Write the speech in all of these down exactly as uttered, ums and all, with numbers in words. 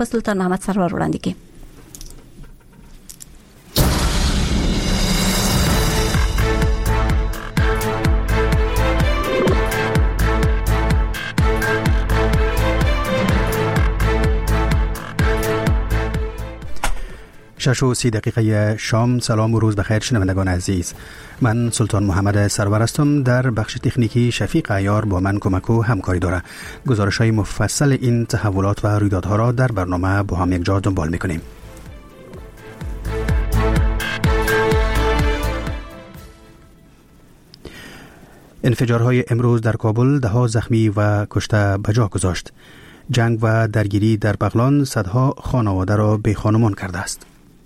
په سلطان محمد سرور وړاندې کړي. شش و سی دقیقه شام. سلام و روز بخیر شنوندگان عزیز، من سلطان محمد سرور هستم. در بخش تکنیکی شفیق عیار با من کمک و همکاری داره. گزارش های مفصل این تحولات و رویدادها را در برنامه با هم یک جا دنبال میکنیم. انفجارهای امروز در کابل ده ها زخمی و کشته به جا گذاشت. جنگ و درگیری در بغلان صدها خانواده را بی خانمان کرده است.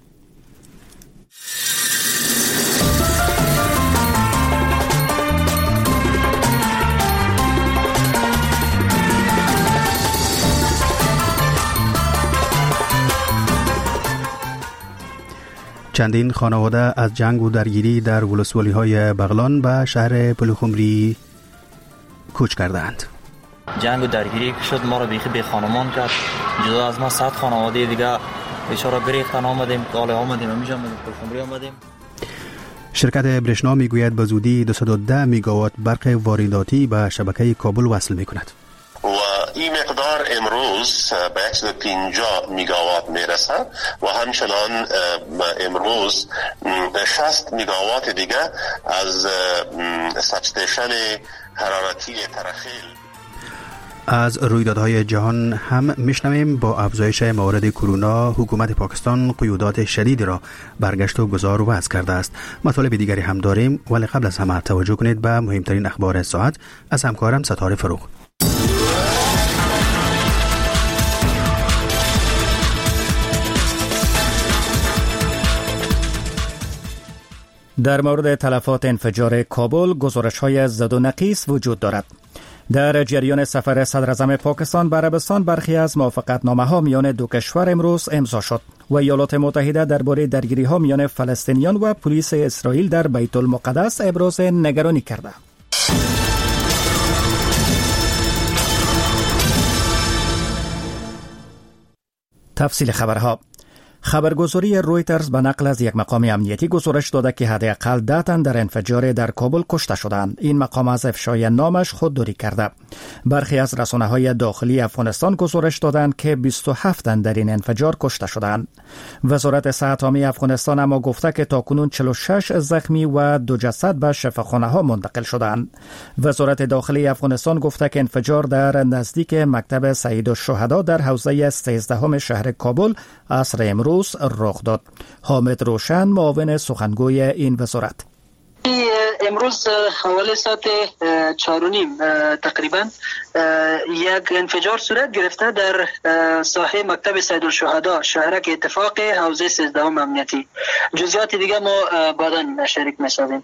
چندین خانواده از جنگ و درگیری در ولسوالی های بغلان به شهر پلخمری کوچ کردند. جنگ و درگیری که شد ما را بیخی بی خانمان کرد. جدا از ما صد خانواده دیگه بیچاره گریختن آمدیم، کاله آمدیم، همیشه آمدیم، پلخمری آمدیم. شرکت برشنا میگوید به زودی دویست و ده میگاوات برق وارداتی به شبکه کابل وصل میکند. و این مقدار امروز به صد و پنجاه میگاوات میرسه و همچنان امروز شصت میگاوات دیگه از سبستیشن حرارتی ترخیل. از رویدادهای جهان هم میشنویم. با افزایش موارد کرونا حکومت پاکستان قیودات شدیدی را برگشت و گذار و وضع کرده است. مطالب دیگری هم داریم، ولی قبل از همه توجه کنید به مهمترین اخبار ساعت از همکارم ستاره فروغ. در مورد تلفات انفجار کابل گزارش‌های زد و نقیص وجود دارد. در جریان سفر صدر اعظم پاکستان به عربستان برخی از موافقتنامه‌ها میان دو کشور امروز امضا شد و ایالات متحده درباره درگیری‌ها میان فلسطینیان و پلیس اسرائیل در بیت المقدس ابراز نگرانی کرده. تفصیل خبرها. خبرگزاری رویترز به نقل از یک مقام امنیتی گزارش داده که حداقل ده تن در انفجار در کابل کشته شدند. این مقام از افشای نامش خودداری کرده. برخی از رسانه‌های داخلی افغانستان گزارش دادند که بیست و هفت تن در این انفجار کشته شدند. وزارت صحت عامه افغانستان اما گفته که تاکنون چهل و شش زخمی و دو جسد به شفاخانه‌ها منتقل شدند. وزارت داخلی افغانستان گفته که انفجار در نزدیک مکتب سید الشهدا در حوزه سیزدهم شهر کابل عصر امروز رخ داد. حامد روشن معاون سخنگوی این وزارت: امروز حوالی ساعت چهار و نیم تقریبا یک انفجار صورت گرفته در ساحه مکتب سید الشهدا شهرک اتفاق حوزه سیزدهم امنیتی. جزئیات دیگه ما بعداً شریک می‌شویم.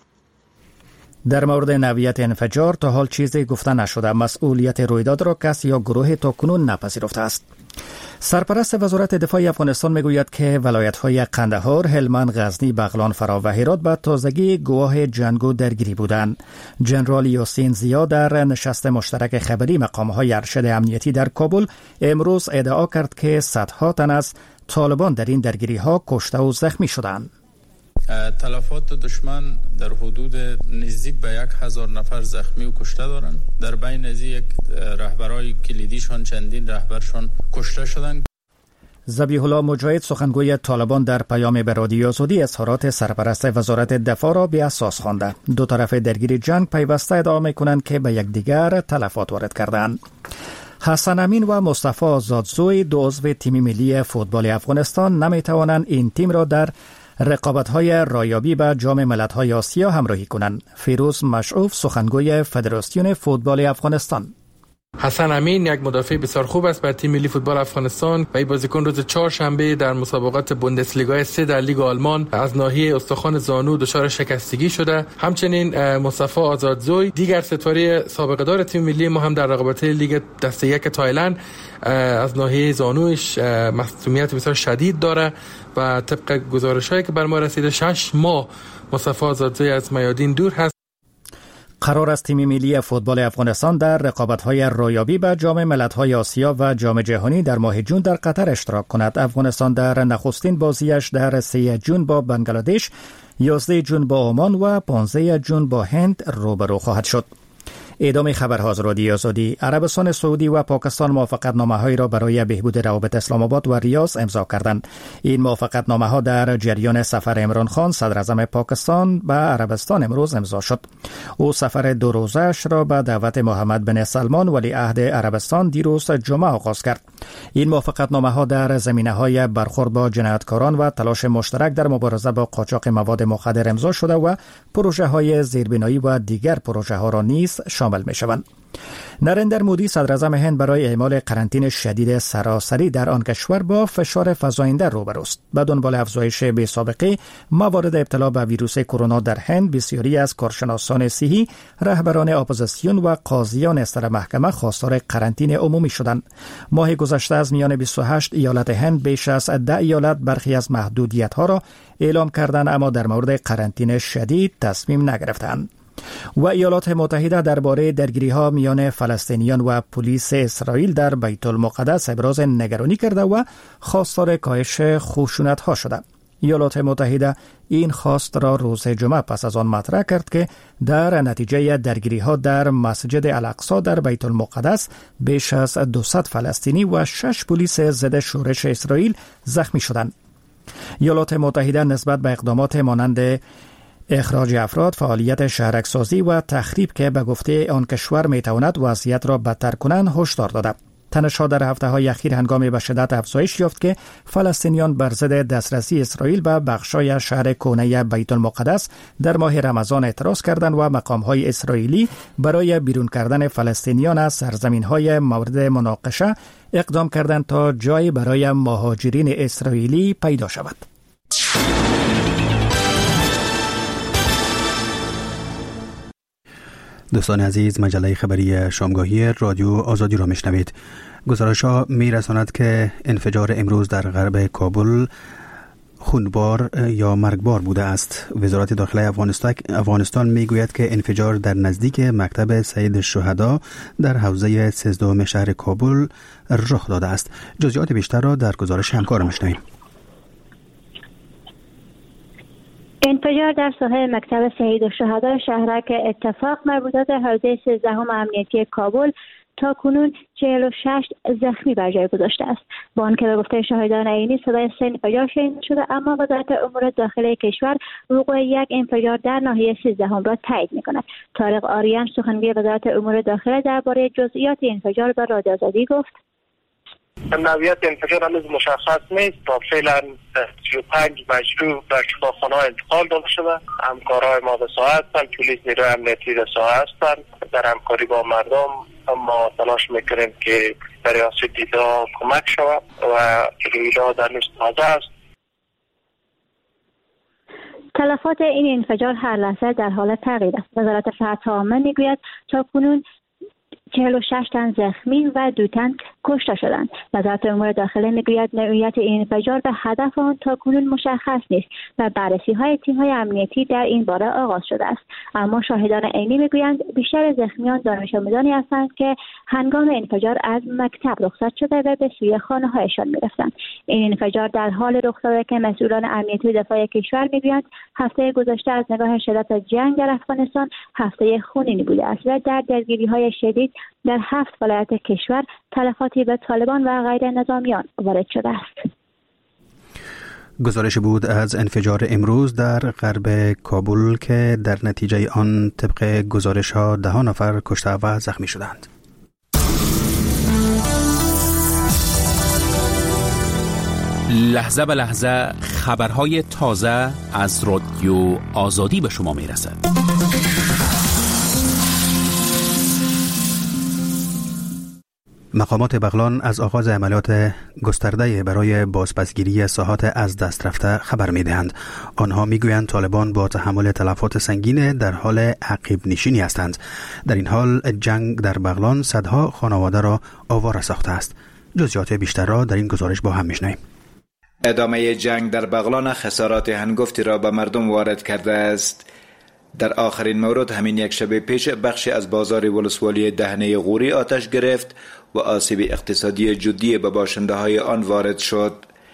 در مورد نوعیت انفجار تا حال چیزی گفته نشده. مسئولیت رویداد را کسی یا گروه تاکنون نپذیرفته است. سرپرست وزارت دفاع افغانستان میگوید که ولایت‌های قندهار، هلمند، غزنی، بغلان، فرا و هرات به تازگی گواه جنگ و درگیری بودند. جنرال یاسین زیا در نشست مشترک خبری مقام‌های ارشد امنیتی در کابل امروز ادعا کرد که صدها تن از طالبان در این درگیری‌ها کشته و زخمی شدند. تلفات دشمن در حدود نزدیک به یک هزار نفر زخمی و کشته دارند. در بین از یک رهبرای کلیدیشان چندین رهبرشان کشته شدند. ذبیح الله مجاهد سخنگوی طالبان در پیام به رادیو آزادی اظهارات سرپرست وزارت دفاع را بی اساس خوانده. دو طرف درگیری جنگ پیوسته ادعا می‌کنند که به یکدیگر تلفات وارد کردند. حسن امین و مصطفی آزادزوی دو عضو تیم ملی فوتبال افغانستان نمی‌توانند این تیم را در رقابت‌های رایابی به جام ملت‌های آسیا همراهی کنند. فیروز مشعوف سخنگوی فدراسیون فوتبال افغانستان: حسن امین یک مدافع بسیار خوب است برای تیم ملی فوتبال افغانستان و این بازیکن روز چهارشنبه در مسابقات بوندسلیگا سه در لیگ آلمان از ناحیه استخوان زانو دچار شکستگی شده. همچنین مصطفی آزادزوی دیگر ستاره سابقه دار تیم ملی ما هم در رقابت لیگ دسته یک تایلند از ناحیه زانوش مصدومیت بسیار شدید داره و طبق گزارش‌هایی که بر ما رسیده شش ماه مصطفی آزادزوی از میادین دور هست. قرار است تیم ملی فوتبال افغانستان در رقابت‌های رایابی به جام ملت‌های آسیا و جام جهانی در ماه جون در قطر اشتراک کند. افغانستان در نخستین بازیش در سه جون با بنگلادش، یازده جون با عمان و پانزده جون با هند روبرو خواهد شد. ادامه خبرها از رادیو آزادی. عربستان سعودی و پاکستان موافقتنامه‌هایی را برای بهبود روابط اسلام آباد و ریاض امضا کردند. این موافقتنامه‌ها در جریان سفر عمران خان صدر اعظم پاکستان به عربستان امروز امضا شد. او سفر دو روزه‌اش را به دعوت محمد بن سلمان ولیعهد عربستان دیروز جمعه آغاز کرد. این موافقتنامه‌ها در زمینه‌های برخورد با جنایتکاران و تلاش مشترک در مبارزه با قاچاق مواد مخدر امضا شده و پروژه‌های زیربنایی و دیگر پروژه‌ها را نیز شامل می‌شوند. نریندر مودی صدر اعظم هند برای اعمال قرنطینه شدید سراسری در آن کشور با فشار فزاینده روبروست. به دنبال افزایش بی‌سابقه موارد ابتلا به ویروس کرونا در هند، بسیاری از کارشناسان صحی، رهبران اپوزیسیون و قاضیان اصدار محکمه خواستار قرنطینه عمومی شدند. ماه گذشته از میان بیست و هشت ایالت هند بیش از ده ایالت برخی از محدودیت‌ها را اعلام کردند، اما در مورد قرنطینه شدید تصمیم نگرفتند. و ایالات متحده درباره درگیری‌ها میان فلسطینیان و پلیس اسرائیل در بیت المقدس ابراز نگرانی کرده و خواستار کاهش خشونت‌ها شده. ایالات متحده این خواست را روز جمعه پس از آن مطرح کرد که در نتیجه درگیری‌ها در مسجد الاقصی در بیت المقدس بیش از دویست فلسطینی و شش پلیس ضد شورش اسرائیل زخمی شدند. ایالات متحده نسبت به اقدامات مانند اخراج افراد، فعالیت شهرک‌سازی و تخریب که به گفته آن کشور میتواند وضعیت را بدتر کنند هشدار داده. تنش‌ها در هفته‌های اخیر هنگامی به شدت افزایش یافت که فلسطینیان بر ضد دسترسی اسرائیل به بخشای شهر کهنه بیت المقدس در ماه رمضان اعتراض کردند و مقام‌های اسرائیلی برای بیرون کردن فلسطینیان از سرزمین‌های مورد مناقشه اقدام کردند تا جایی برای مهاجرین اسرائیلی پیدا شود. دوستان عزیز، مجله خبری شامگاهی رادیو آزادی را میشنوید. گزارش‌ها میرساند که انفجار امروز در غرب کابل خونبار یا مرگبار بوده است. وزارت داخله افغانستان افغانستان میگوید که انفجار در نزدیک مکتب سید الشهدا در حوزه سیزدهم شهر کابل رخ داده است. جزئیات بیشتر را در گزارش همکار میشنویم. انفجار در ساحل مکتب سید الشهدا شهرک اتفاق مربوطات حوزه سیزدهم امنیتی کابل تا کنون چهل و شش زخمی بر جای گذاشته است. با آنکه به گفته شاهدان عینی صدای سه انفجار شنیده شده، اما وزارت امور داخلی کشور وقوع یک انفجار در ناحیه سیزدهم را تایید می‌کند. طارق آریان سخنگوی وزارت امور داخلی درباره جزئیات انفجار به رادیو آزادی گفت: نوعیت انفجار هنوز مشخص نیست. تا فعلا سی و پنج مجروح به شفاخانه انتقال داده شده. همکارای ما به ساحه هستند، پلیس نیروی امنیتی به ساحه هستند در همکاری با مردم. اما تلاش میکنیم که برای آسیب دیده کمک شود و رویداد در نیست تازه است. تلفات این انفجار هر لحظه در حال تغییر است. وزارت صحت عامه میگوید تا کنون چهل و شش تن زخمی و دو تن کشته شدند. وزارت امور داخلی میگوید نوعیت این انفجار به هدف آن تا کنون مشخص نیست و بررسی های تیم های امنیتی در این باره آغاز شده است. اما شاهدان عینی میگویند بیشتر زخمیان دانش آموزانی هستند که هنگام انفجار از مکتب رخصت شده و به سوی خانه هایشان میرفتند. این انفجار در حال رخ داده که مسئولان امنیتی دفاع کشور میگویند هفته گذشته از نگاه شدت جنگ در افغانستان هفته خونینی بوده است و در درگیری های شدید در هفت ولایت کشور تلفاتی به طالبان و غیر نظامیان وارد شده است. گزارش بود از انفجار امروز در غرب کابل که در نتیجه آن طبق گزارش ها ده نفر کشته و زخمی شدند. لحظه به لحظه خبرهای تازه از رادیو آزادی به شما می رسد. مقامات بغلان از آغاز عملیات گسترده برای بازپسگیری ساحات از دست رفته خبر می‌دهند. آنها می‌گویند طالبان با تحمل تلفات سنگین در حال عقب نشینی هستند. در این حال جنگ در بغلان صدها خانواده را آواره ساخته است. جزئیات بیشتر را در این گزارش با هم می‌شنویم. ادامه جنگ در بغلان خسارات هنگفتی را به مردم وارد کرده است. در آخرین مورد همین یک شب پیش بخشی از بازار ولسوالی دهنه غوری آتش گرفت و آسیب اقتصادی جدی به باشنده های آن وارد شد.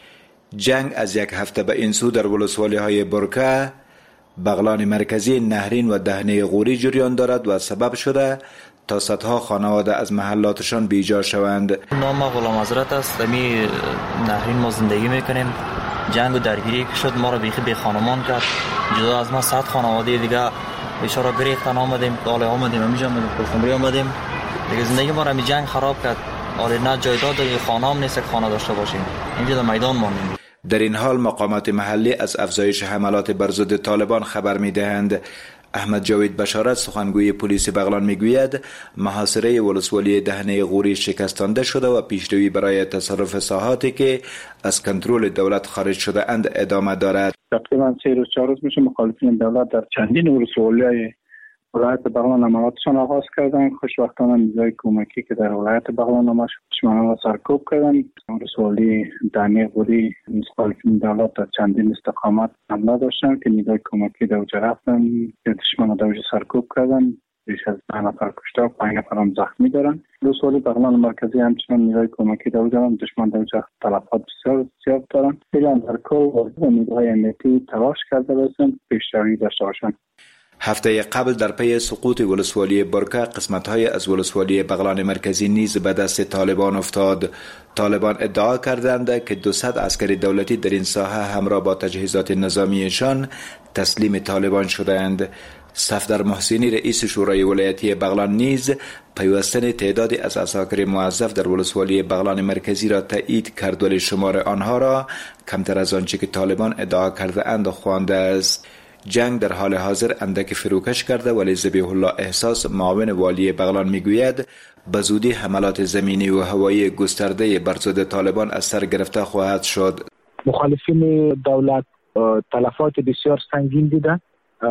جنگ از یک هفته به این سو در ولسوالی های برکه، بغلان مرکزی، نهرین و دهنه غوری جریان دارد و سبب شده تا صدها خانواده از محلاتشان بیجا شوند. نام غلام حضرت است. امی نهرین ما زندگی میکنیم. جنگ و درگیری که شد ما را بیخی بی خانمان کرد. جدا از ما صد خانواده دیگه بیچاره گریختن آمدیم، کاله آمدیم، همینجا آمدیم، کشتمری آمدیم. دیگه زندگی ما را می جنگ خراب کرد. آره نه جایداد و خانه هم نیست که خانه داشته باشیم. اینجا در میدان ماندیم. در این حال مقامات محلی از افزایش حملات بر ضد طالبان خبر می‌دهند. احمد جاوید بشارت سخنگوی پلیس بغلان میگوید محاصره ولسوالی دهنه غوری شکستانده شده و پیشروی برای تصرف ساحاتی که از کنترل دولت خارج شده اند ادامه دارد. تقریبا سه روز چهار روز میشه مخالفین دولت در چندین ولسوالی ولایت بغلان عملیاتشان آغاز کردن. خوشبختانه نیروهای کمکی که در ولایت بغلان دشمنان را سرکوب کردن. ولسوالی دهنه غوری مخالفین دولت در چندین استقامت حمله داشتن که نیروهای کمکی در اونجا رفتن که دشمنان در اونجا سرکوب کردن. بیش از ده نفر کشته و پنج نفر هم زخمی دارن. ولسوالی بغلان مرکزی همچنان نیروهای کمکی در اونجا هم دشمن در اونجا تلفات بسیار زیاد دارن. فعلا در کل نیروهای امنیتی تلاش کرده باشند پیشروی داشته باشند. هفته قبل در پی سقوط ولسوالی برکه قسمت‌های از ولسوالی بغلان مرکزی نیز به دست طالبان افتاد. طالبان ادعا کردند که دویست عسکر دولتی در این ساحه همراه با تجهیزات نظامیشان تسلیم طالبان شدند. صفدر محسنی رئیس شورای ولایتی بغلان نیز پیوستن تعدادی از عساکر موظف در ولسوالی بغلان مرکزی را تایید کرد ولی شمار آنها را کمتر از آنچه که طالبان ادعا کرده اند خوانده است. جنگ در حال حاضر اندک فروکش کرده ولی ذبیح الله احساس معاون والی بغلان میگوید به زودی حملات زمینی و هوایی گسترده بر ضد طالبان از سر گرفته خواهد شد. مخالفین دولت تلفات بسیار سنگین دیدند.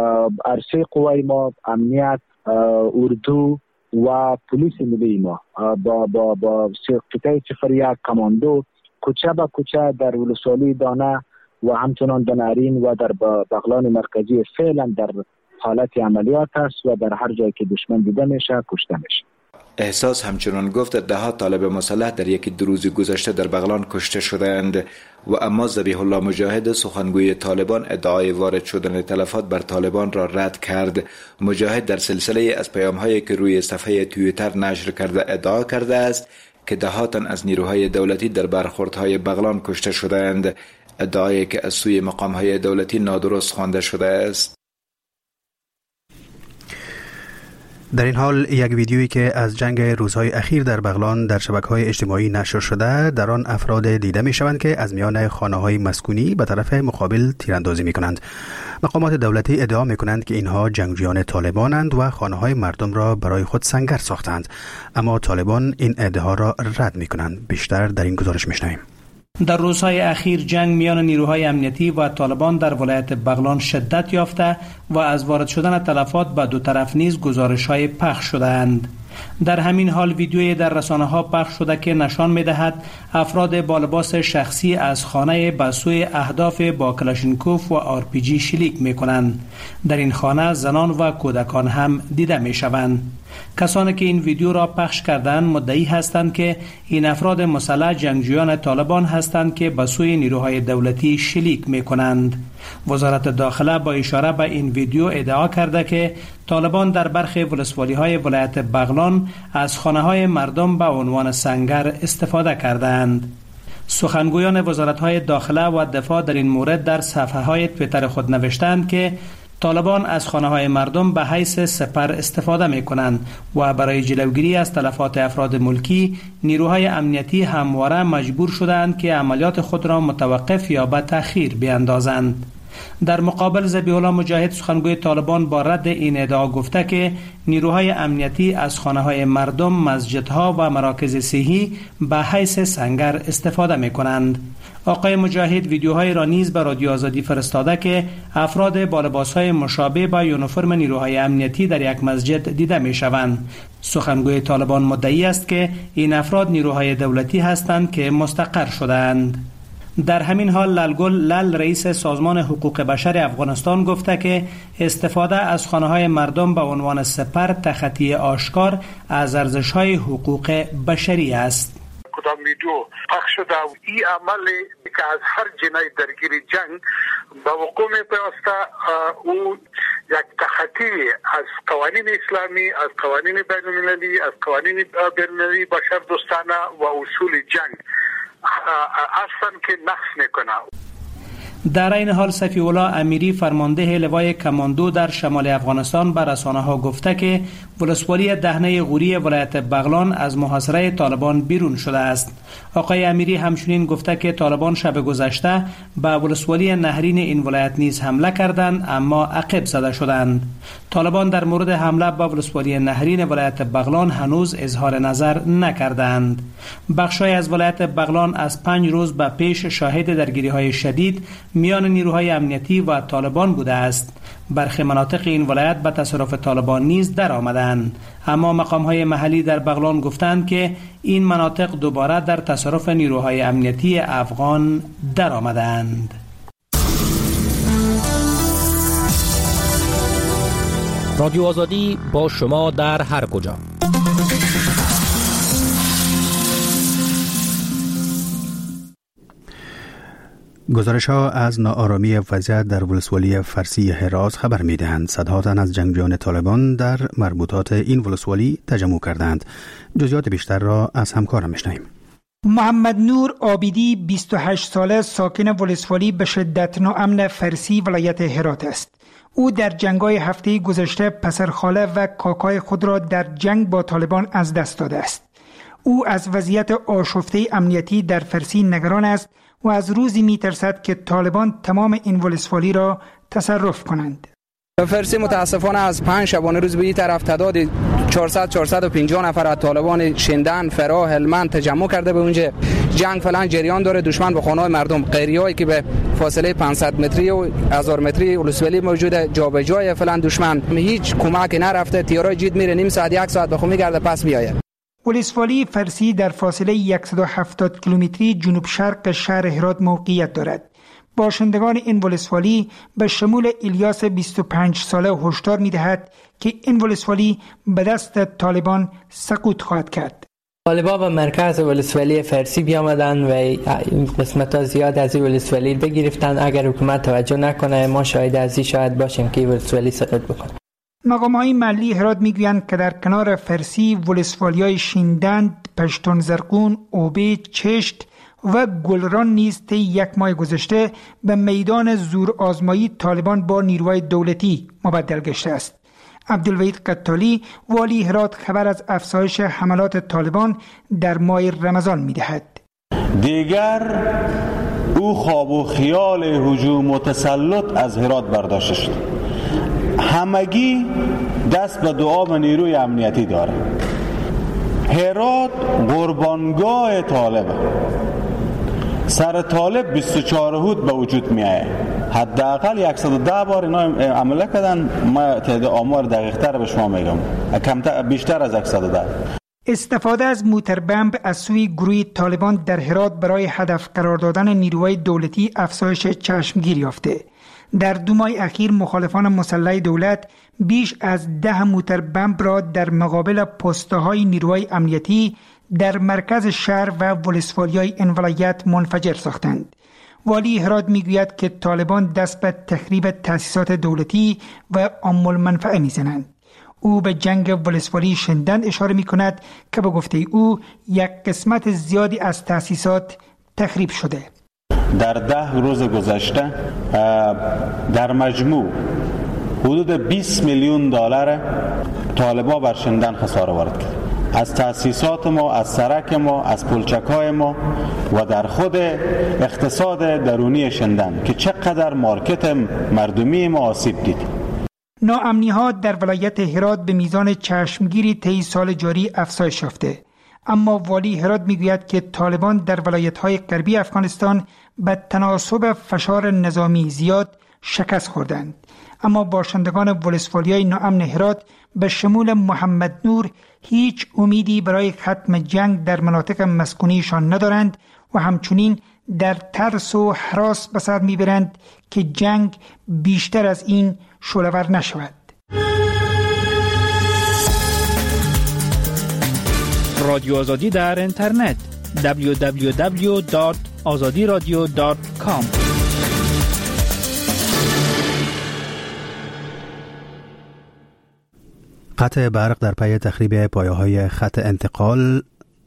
عرصه قوای ما، امنیت، اردو و پلیس ملی ما با با با قطعه صفر یک کماندو کوچه به کوچه در ولسوالی دانه و همچنان در نهرین و در بغلان مرکزی فعلا در حالت عملیات است و در هر جایی که دشمن دیده میشه کشته میشه. احساس همچنان گفت ده ها طالب مسلح در یکی دو روز گذشته در بغلان کشته شدند و اما ذبیح الله مجاهد سخنگوی طالبان ادعای وارد شدن تلفات بر طالبان را رد کرد. مجاهد در سلسله از پیام‌هایی که روی صفحه توییتر نشر کرده ادعا کرده است که ده ها تن از نیروهای دولتی در برخوردهای بغلان کشته شدند. ادعایی که از سوی مقام‌های دولتی نادرست خوانده شده است. در این حال یک ویدیویی که از جنگ روزهای اخیر در بغلان در شبکه‌های اجتماعی نشر شده در آن افراد دیده می‌شوند که از میان خانه‌های مسکونی به طرف مقابل تیراندازی می‌کنند. مقامات دولتی ادعا می‌کنند که اینها جنگجویان طالبانند و خانه‌های مردم را برای خود سنگر ساختند، اما طالبان این ادعا را رد می‌کنند. بیشتر در این گزارش می‌شنویم. در روزهای اخیر جنگ میان نیروهای امنیتی و طالبان در ولایت بغلان شدت یافته و از وارد شدن تلفات به دو طرف نیز گزارش‌های پخش شده‌اند. در همین حال ویدیویی در رسانه‌ها پخش شده که نشان می‌دهد افراد با لباس شخصی از خانه به سوی اهداف با کلاشینکوف و آر پی جی شلیک می‌کنند. در این خانه زنان و کودکان هم دیده می‌شوند. کسانی که این ویدیو را پخش کردند مدعی هستند که این افراد مسلح جنگجویان طالبان هستند که به سوی نیروهای دولتی شلیک می‌کنند. وزارت داخله با اشاره به این ویدیو ادعا کرده که طالبان در برخی ولسوالی‌های ولایت بغلان از خانه‌های مردم به عنوان سنگر استفاده کردند. سخنگویان وزارت‌های داخله و دفاع در این مورد در صفحه‌های توییتر خود نوشتند که طالبان از خانه‌های مردم به حیث سپر استفاده می‌کنند و برای جلوگیری از تلفات افراد ملکی نیروهای امنیتی همواره مجبور شدند که عملیات خود را متوقف یا به تأخیر بیاندازند. در مقابل ذبیح الله مجاهد سخنگوی طالبان با رد این ادعا گفته که نیروهای امنیتی از خانه‌های مردم، مسجدها و مراکز صحی به حیث سنگر استفاده می‌کنند. آقای مجاهد ویدیوهای را نیز به رادیو آزادی فرستاده که افراد با لباسهای مشابه با یونیفرم نیروهای امنیتی در یک مسجد دیده می‌شوند. سخنگوی طالبان مدعی است که این افراد نیروهای دولتی هستند که مستقر شده‌اند. در همین حال للگل لل رئیس سازمان حقوق بشر افغانستان گفته که استفاده از خانه‌های مردم به عنوان سپر تخطی آشکار از ارزش‌های حقوق بشری است. کدام ویدیو پخش شده و این عمل که از هر جنایت درگیر جنگ به وقوع می‌پیوسته، او یک تخطی از قوانین اسلامی، از قوانین بین‌المللی، از قوانین بین‌المللی بشر دوستانه و اصول جنگ اصلا که نقض میکنه. در این حال صفی الله امیری فرمانده لوای کماندو در شمال افغانستان به رسانه‌ها گفته که ولسوالی دهنه غوری ولایت بغلان از محاصره طالبان بیرون شده است. آقای امیری همچنین گفته که طالبان شب گذشته به ولسوالی نهرین این ولایت نیز حمله کردند اما عقب زده شدند. طالبان در مورد حمله به ولسوالی نهرین ولایت بغلان هنوز اظهار نظر نکردند. بخشای از ولایت بغلان از پنج روز به پیش شاهد درگیری‌های شدید میان نیروهای امنیتی و طالبان بوده است. برخی مناطق این ولایت به تصرف طالبان نیز در آمدند، اما مقام‌های محلی در بغلان گفتند که این مناطق دوباره در تصرف نیروهای امنیتی افغان در آمدند. رادیو آزادی با شما در هر کجا. گزارش‌ها از ناآرامی وضعیت در ولسوالی فرسی هرات خبر می‌دهند. صدها تن از جنگجویان طالبان در مربوطات این ولسوالی تجمع کردند. جزئیات بیشتر را از همکارم می‌شنویم. محمد نور عابدی بیست و هشت ساله ساکن ولسوالی به شدت ناامن فرسی ولایت هرات است. او در جنگ‌های هفته گذشته پسرخاله و کاکای خود را در جنگ با طالبان از دست داده است. او از وضعیت آشفته امنیتی در فرسی نگران است و از روزی می‌ترسد که طالبان تمام این ولسوالی را تصرف کنند. فرسی متاسفانه از پنج شبانه روز به این طرف تعداد چهارصد چهارصد و پنجاه نفر از طالبان شندن، فرا، هلمند تجمع کرده به اونجا. جنگ فعلا جریان داره. دشمن به خانه‌های مردم، قریه‌ای که به فاصله پانصد متری و هزار متری ولسوالی موجوده جابجای فعلا دشمن هیچ کمک نرفته. تیرای جدید میره نیم ساعت یک ساعت بخوام میگرده پس میآید. ولسوالی فرسی در فاصله صد و هفتاد کیلومتری جنوب شرق شهر هرات موقعیت دارد. باشندگان این ولسوالی به شمول الیاس بیست و پنج ساله هشدار می‌دهد که این ولسوالی به دست طالبان سقوط خواهد کرد. طالبان به مرکز ولسوالی فرسی بیامدن و قسمت‌ها زیاد از این ولسوالی بگرفتن. اگر حکومت توجه نکنه ما شاید از این شاید باشیم که ولسوالی سقوط بکنه. مقام‌های محلی هرات میگویند که در کنار فرسی ولسوالی‌های شیندند، پشتون زرقون، اوبه، چشت و گلران نیز طی یک ماه گذشته به میدان زور آزمایی طالبان با نیروهای دولتی مبدل گشته است. عبدالوحید قتالی والی هرات خبر از افزایش حملات طالبان در ماه رمضان می‌دهد. دیگر او خواب و خیال هجوم و تسلط از هرات برداشته شد. همگی دست به دعا به نیروی امنیتی داره. هرات قربانگاه طالبه. سر طالب بیست و چهار هود به وجود می آید. حداقل صد و ده بار اینا عمله کردن. ما تعداد آمار دقیق تر به شما میگم، کمتر بیشتر از صد و ده. استفاده از موتربمب از سوی گروه طالبان در هرات برای هدف قرار دادن نیروهای دولتی افزایش چشمگیر یافته. در دو ماه اخیر مخالفان مسلح دولت بیش از ده موتربمب را در مقابل پست‌های نیروهای امنیتی در مرکز شهر و ولسوالی‌های این ولایت منفجر ساختند. والی هرات میگوید که طالبان دست به تخریب تأسیسات دولتی و عام المنفعه میزنند. او به جنگ ولسوالی شندن اشاره میکند که به گفته او یک قسمت زیادی از تأسیسات تخریب شده. در ده روز گذشته در مجموع حدود بیست میلیون دلار طالبان بر شندن خساره وارد کرد. از تأسیسات ما، از سرک ما، از پلچک‌های ما و در خود اقتصاد درونی شندن که چقدر مارکت مردمی ما آسیب دید. ناامنی‌ها در ولایت هرات به میزان چشمگیری طی سال جاری افزایش یافته. اما والی هرات میگوید که طالبان در ولایت‌های غربی افغانستان به تناسب فشار نظامی زیاد شکست خوردند. اما باشندگان ولسوالی‌های ناامن هرات به شمول محمد نور هیچ امیدی برای ختم جنگ در مناطق مسکونیشان ندارند و همچنین در ترس و هراس به سر میبرند که جنگ بیشتر از این شعله‌ور نشود. رادیو آزادی در اینترنت دبلیو دبلیو دبلیو دات آزادی رادیو دات کام. قطع برق در پی تخریب پایه‌های خط انتقال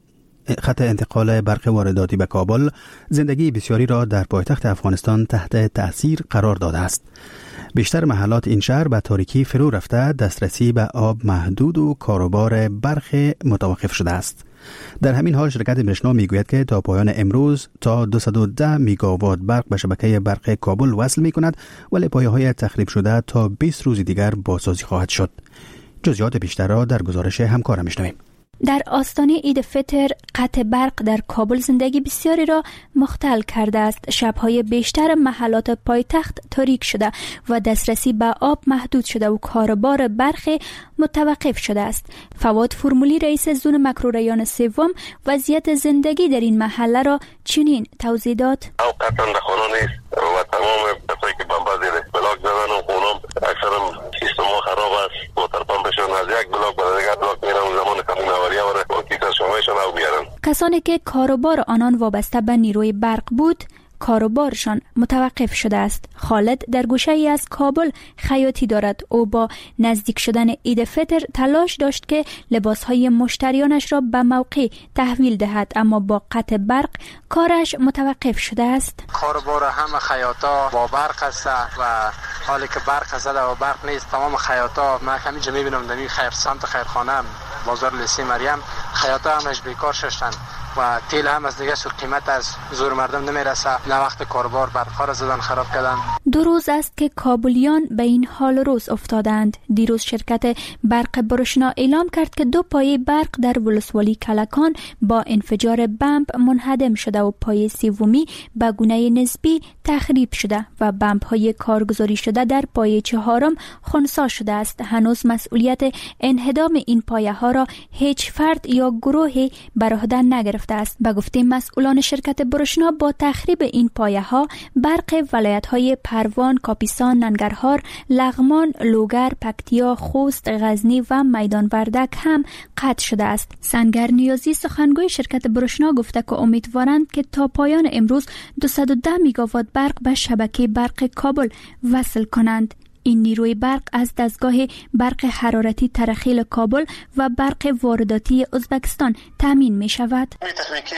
خط انتقال برق وارداتی به کابل زندگی بسیاری را در پایتخت افغانستان تحت تأثیر قرار داده است. بیشتر محلات این شهر به تاریکی فرو رفته، دسترسی به آب محدود و کاروبار برق متوقف شده است. در همین حال شرکت برشنا میگوید که تا پایان امروز تا دویست و ده میگاوات برق به شبکه برق کابل وصل می کند، ولی پایه‌های تخریب شده تا بیست روز دیگر بازسازی خواهد شد. جزئیات بیشتر را در گزارش همکارم میشنویم. در آستانه عید فطر قطع برق در کابل زندگی بسیاری را مختل کرده است. شب‌های بیشتر محلات پایتخت تاریک شده و دسترسی به آب محدود شده و کاروبار برق متوقف شده است. فواد فرمولی رئیس زون مکروریان سوم وضعیت زندگی در این محله را چنین توضیح داد: قطعا در خانه نیست و تمام کسایی که بمب زیر بلاک زدن و خونم اکثرا سیستم ها خراب است. موتر پمپشون از یک بلاک به دیگر بلاک میرن، زمان کمی نواریه وره و کیسه شمایشون او بیارن. کسانی که کاروبار آنان وابسته به نیروی برق بود کاروبارشان متوقف شده است. خالد در گوشه ای از کابل خیاطی دارد. او با نزدیک شدن عید فطر تلاش داشت که لباسهای مشتریانش را به موقع تحویل دهد، اما با قطع برق کارش متوقف شده است. کاروبار همه خیاطا با برق است و حالی که برق است و برق نیست، تمام خیاطا من همینجا میبینم در این خیر سمت خیرخانه بازار لسی مریم خیاطا همش بیکار شدن و تیل هم از دیگه سو قیمت از زور مردم نمیرسه. نه وقت کاربار برق‌ها را زدن خراب کردن. دو روز است که کابلیان به این حال روز افتادند. دیروز شرکت برق برشنا اعلام کرد که دو پایه برق در ولسوالی کلکان با انفجار بمب منهدم شده و پایه سومی به گونه نسبی تخریب شده و بمب‌های کارگزاری شده در پایه چهارم خنثی شده است. هنوز مسئولیت انهدام این پایه‌ها را هیچ فرد یا گروهی بر عهده نگرفته است. به گفته مسئولان شرکت برشنا با تخریب این پایه‌ها برق ولایت‌های پروان، کاپیسان، ننگرهار، لغمان، لوگر، پکتیا، خوست، غزنی و میدان وردک هم قطع شده است. سنگر نیازی سخنگوی شرکت برشنا گفته که امیدوارند که تا پایان امروز دویست و ده میگاوات برق به شبکه برق کابل وصل کنند. این نیروی برق از دستگاه برق حرارتی ترخیل کابل و برق وارداتی ازبکستان تامین می شود. تکنیکی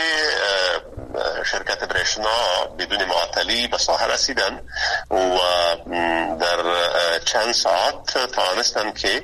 شرکت برشنا بدون معطلی به ساحه رسیدن و در چند ساعت توانستند که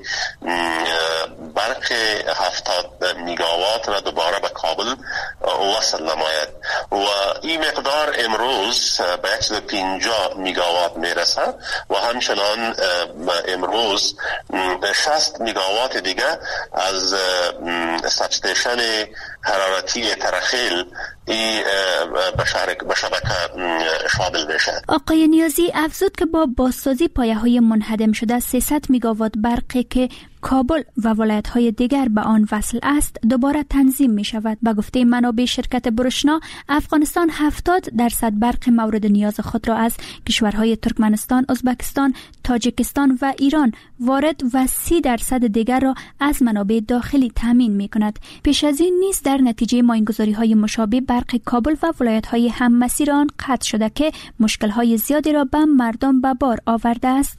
برق هفتاد میگاوات را دوباره به کابل وصل نماید و این مقدار امروز به صد و پنجاه میگاوات میرسه و همچنان امروز شصت میگاوات دیگه از سبستیشن حرارتی ترخیل ای به شبکه شامل میشه. آقای نیازی افزود که با بازسازی پایه‌های منهدم شده سیصد میگاوات برقی که کابل و ولایت‌های دیگر به آن وصل است دوباره تنظیم می شود. به گفته منابع شرکت برشنا افغانستان هفتاد درصد برق مورد نیاز خود را از کشورهای ترکمنستان، ازبکستان، تاجیکستان و ایران وارد و سی درصد دیگر را از منابع داخلی تامین می کند. پیش از این نیز در نتیجه ماینگذاری‌های مشابه برق کابل و ولایت‌های هم‌مسیر آن قطع شده که مشکل‌های زیادی را به مردم به بار آورده است.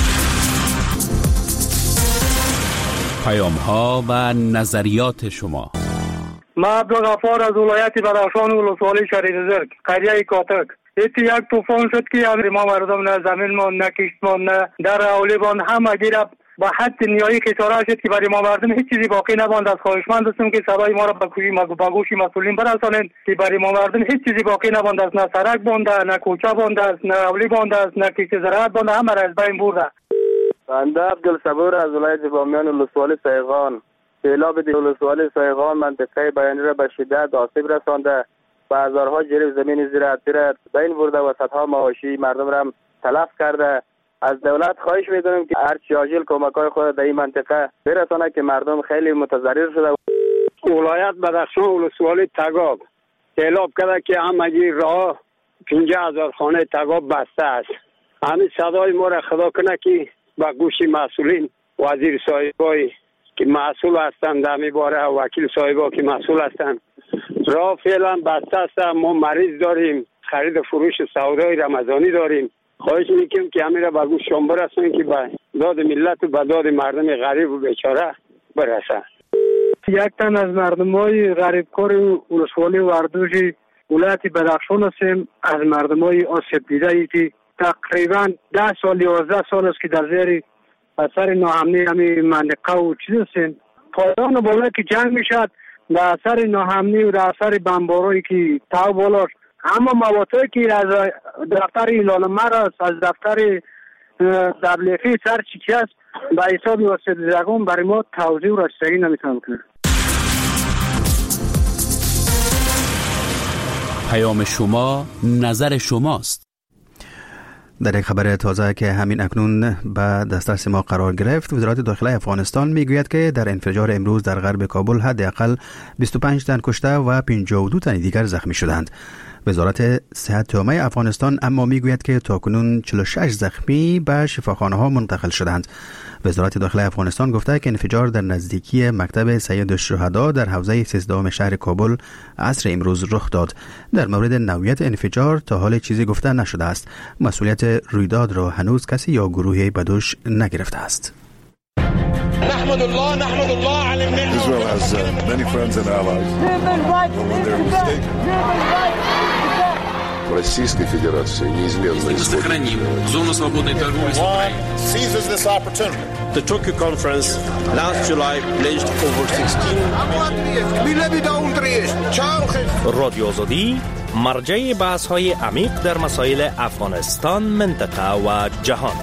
پیام ها و نظریات شما. ما عبدالغفار از ولایت بدخشان ولسوالی شریرزرگ قریه کاتک. ایتی یک طوفان شد که ما مردم نه زمین ما نه کشت ما نه در اولیبان همه گیره با حد نیایی خساره شد که برای ما مردم هیچ چیزی باقی نماند. از خواهشمند هستم که صدای ما را به گوش مسئولین برسانند که برای ما مردم هیچ چیزی باقی نماند است. نه سرک بانده، نه کوچه بانده است، نه اولی بانده است، نه کشت زراعت بانده، همه را از بین برده. بنده عبدالصبور از ولایت بامیان ولسوالی سیغان. سیلاب ولسوالی سیغان منطقه بیانی را به شدت آسیب رسانده و هزارها جریب زمین زراعتی را بین برده و صدها مواشی مردم را تلف کرده. از دولت خواهش می‌کنیم که هرچی عاجل کمک‌های خود در این منطقه برسانه که مردم خیلی متضرر شده. ولایت بدخشان ولسوالی تگاب سیلاب کرده که همگی راه پنجاه هزار خانه تگاب بسته است. همین صدای ما را خدا کنه که با گوش مسئولین، وزیر صاحبای که مسئول هستند در میباره، وکیل صاحبا که مسئول هستند، راه فعلا بسته است. ما مریض داریم، خرید فروش سودای رمضانی داریم. خواهش میکنم که همین را با گوش شما برسونید که به داد ملت و به داد مردم غریب و بیچاره برسه. یک تن از مردمای غریبکار ولسوالی وردوش ولایت بدخشان هستیم، از مردمای آسیب دیده ای که تقریبا ده سال یازده سال است که در زیر اثر ناامنی همین منطقه و چیز هستیم. پایان بالا که جنگ میشد در اثر ناامنی و در اثر بمبارایی که تاو بالا، اما مواتایی که از دفتر ایلال مر است، از دفتر دبلیفی سر چی است به حساب واسه دیدگان برای ما توضیح و رسیدگی نمیتونم کنم. پیام شما، نظر شماست. در یک خبر تازه که همین اکنون به دسترس ما قرار گرفت، وزارت داخله افغانستان میگوید که در انفجار امروز در غرب کابل حداقل بیست و پنج تن کشته و پنجاه و دو تن دیگر زخمی شدند. وزارت صحت عامه افغانستان اما میگوید که تاکنون چهل و شش زخمی به شفاخانه ها منتقل شدند. وزارت داخله افغانستان گفته که انفجار در نزدیکی مکتب سید الشهدا در حوزه سیزدهم شهر کابل عصر امروز رخ داد. در مورد نوعیت انفجار تا حال چیزی گفته نشده است. مسئولیت رویداد را هنوز کسی یا گروهی به دوش نگرفته است. نحمد الله نحمد الله على النعمة. Israel has uh, many friends and allies. When they're mistaken. Российской Федерации неизменно сохраним зону свободной торговли с Украиной. Seizes this opportunity. The Tokyo conference last July pledged over sixteen. رادیو آزادی مرجع بحث‌های عمیق در مسائل افغانستان، منطقه و جهان.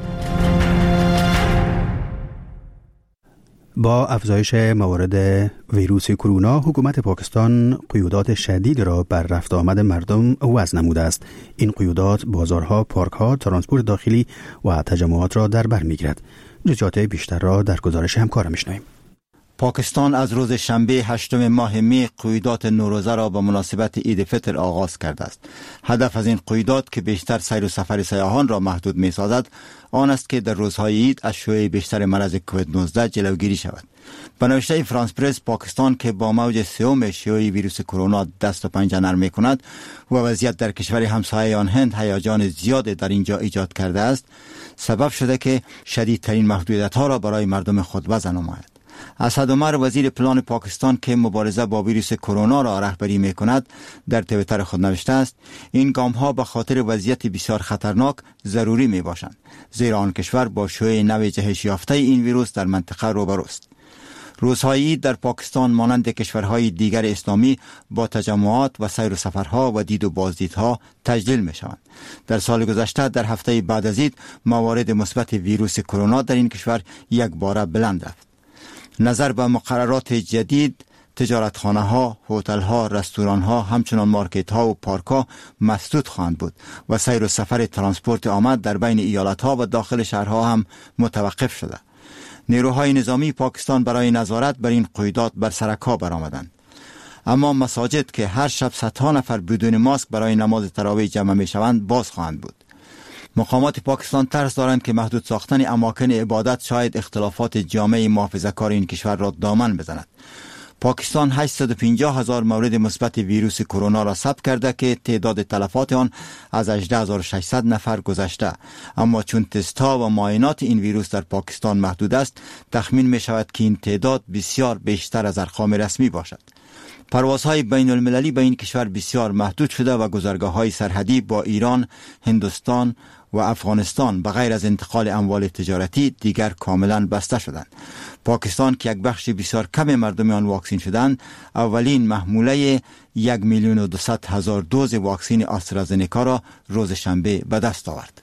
با افزایش موارد ویروس کرونا، حکومت پاکستان قیودات شدید را بر رفت آمد مردم وضع نموده است. این قیودات بازارها، پارکها، ترانسپورت داخلی و تجمعات را در بر میگیرد. جزئیات بیشتر را در گزارش همکارم میشنویم. پاکستان از روز شنبه هشتم ماه می قیودات نوروزه را به مناسبت عید فطر آغاز کرده است. هدف از این قیودات که بیشتر سیر و سفر سیاحان را محدود می سازد آن است که در روزهای عید از شیوع بیشتر مرض کووید نوزده جلوگیری شود. به نوشته فرانس پرس، پاکستان که با موج سوم شیوع ویروس کرونا دست و پنجه نرم می کند و وضعیت در کشور همسایه آن هند هیجان زیاد در اینجا ایجاد کرده است، سبب شده که شدیدترین محدودیت ها را برای مردم خود وضع نماید. اسد عمر، وزیر پلان پاکستان که مبارزه با ویروس کرونا را رهبری می کند، در توییتر خود نوشته است: این گام ها به خاطر وضعیت بسیار خطرناک ضروری می باشند، زیرا آن کشور با شیوع نو جهش یافته این ویروس در منطقه روبروست. روزهای عید در پاکستان مانند کشورهای دیگر اسلامی با تجمعات و سیر و سفرها و دید و بازدیدها تجلیل می شوند. در سال گذشته در هفته بعد از عید موارد مثبت ویروس کرونا در این کشور یک باره بلند رفت. نظر به مقررات جدید، تجارتخانه ها، هتل ها، رستوران ها، همچنان مارکت ها و پارک ها مسدود خواهند بود و سیر و سفر ترانسپورت آمد در بین ایالت ها و داخل شهرها هم متوقف شده. نیروهای نظامی پاکستان برای نظارت بر این قیودات بر سرک ها برآمدند. اما مساجد که هر شب صدها نفر بدون ماسک برای نماز تراویح جمع می شوند باز خواهند بود. مقامات پاکستان ترس دارند که محدود ساختن اماکن عبادت شاید اختلافات جامعه محافظه‌کار این کشور را دامن بزند. پاکستان هشتصد و پنجاه هزار مورد مثبت ویروس کرونا را ثبت کرده که تعداد تلفات آن از هجده هزار و ششصد نفر گذشته، اما چون تست‌ها و معاینات این ویروس در پاکستان محدود است، تخمین می شود که این تعداد بسیار بیشتر از ارقام رسمی باشد. پروازهای بین المللی به این کشور بسیار محدود شده و گذرگاه‌های سرحدی با ایران، هندوستان و افغانستان به غیر از انتقال اموال تجارتی دیگر کاملا بسته شدند. پاکستان که یک بخش بسیار کم مردم آن واکسین شدند، اولین محموله یک میلیون و دویست هزار دوز واکسین آسترازنکا را روز شنبه به دست آورد.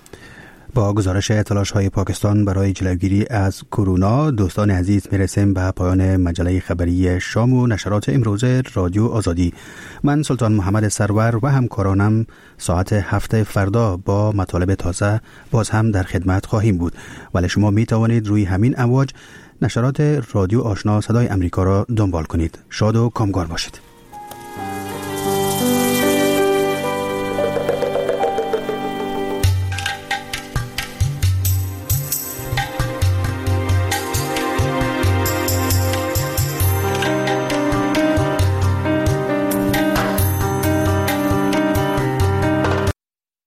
با گزارش تلاش های پاکستان برای جلوگیری از کرونا، دوستان عزیز میرسیم به پایان مجله خبری شام و نشرات امروز رادیو آزادی. من سلطان محمد سرور و همکارانم ساعت هفت فردا با مطالب تازه باز هم در خدمت خواهیم بود، ولی شما می توانید روی همین امواج نشرات رادیو آشنا صدای امریکا را دنبال کنید. شاد و کامگار باشید.